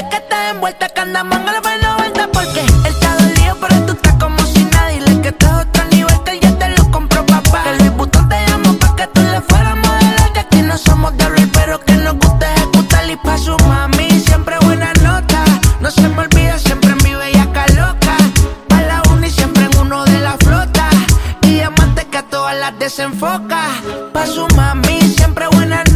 dile que estás envuelta, que andamos en el 90 porque él está dolido, pero tú estás como si nada. Dile que estás a otro nivel, que él ya te lo compró papá. Que Luis Butón te llamó pa' que tú le fueras a modelar. Que aquí no somos de hablar, pero que nos gusta ejecutar. Y pa' su mami siempre buena nota. No se me olvida, siempre en mi bellaca loca. Pa' la uni siempre en uno de la flota. Y diamante que a todas las desenfoca. Pa' su mami siempre buena nota.